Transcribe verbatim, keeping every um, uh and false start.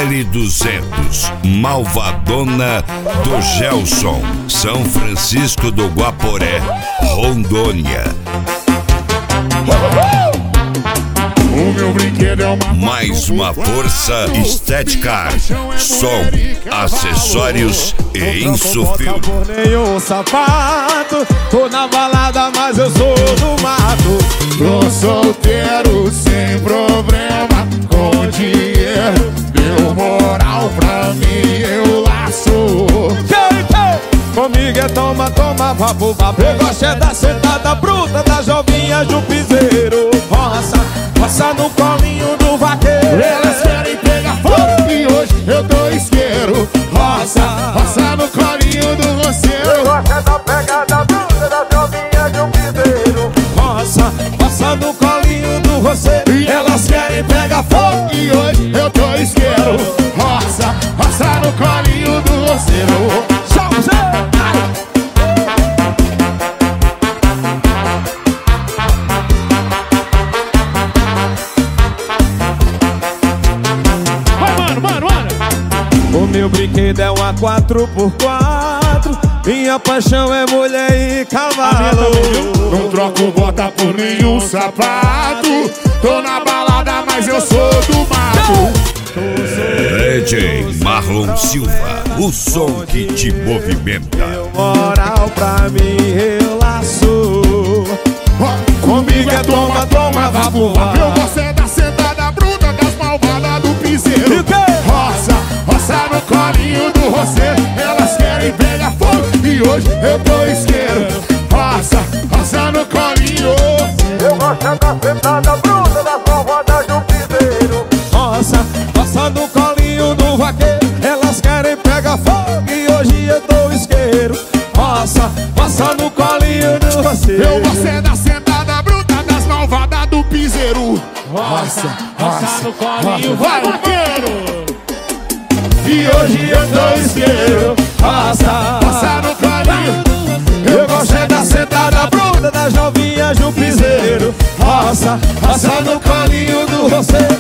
L duzentos, Malvadona do Gelson, São Francisco do Guaporé, Rondônia. O meu brinquedo é uma Mais uma força estética, som, acessórios e insufil. Nenhum sapato, tô na balada, mas eu sou do mato. Tô solteiro sem problema, com dinheiro, deu moral pra mim, eu laço. Comigo é toma, toma, vapo, vapo. Eu gosto é da sentada bruta, da jovinha de um piseiro. Roça, roça no colinho do vaqueiro. Elas querem pegar fogo e hoje eu dou isqueiro. Roça, roça no colinho do roceiro. Eu gosto é da pegada bruta, da jovinha de um piseiro. Roça, roça no colinho do roceiro. E elas querem pegar fogo e hoje eu dou isqueiro. Roça, roça no colinho do roceiro. O meu brinquedo é uma quatro por quatro. Minha paixão é mulher e cavalo. Não troco bota por nenhum sapato. Tô na balada, mas eu sou do mato. D J Marlon Silva, o som que te movimenta. Deu moral pra mim, eu laço. Comigo é toma, toma, vapo, vapo. Eu gosto é da sentada bruta, das malvadas do piseiro. Roça, roça no colinho do roceiro. Elas querem pegar fogo e hoje eu dou isqueiro. Roça, roça no colinho. Eu gosto é da sentada bruta, das malvadas do piseiro. Roça, roça no colinho do vaqueiro. Elas querem pegar fogo e hoje eu dou isqueiro. Roça, roça no colinho do roceiro. Eu gosto é da sentada bruta, das malvadas do piseiro. Roça, roça no colinho, vai vaqueiro. E hoje eu dou isqueiro. Roça, roça no colinho. Eu gosto é da sentada bruta, das novinhas do piseiro. Roça, roça no colinho do roceiro.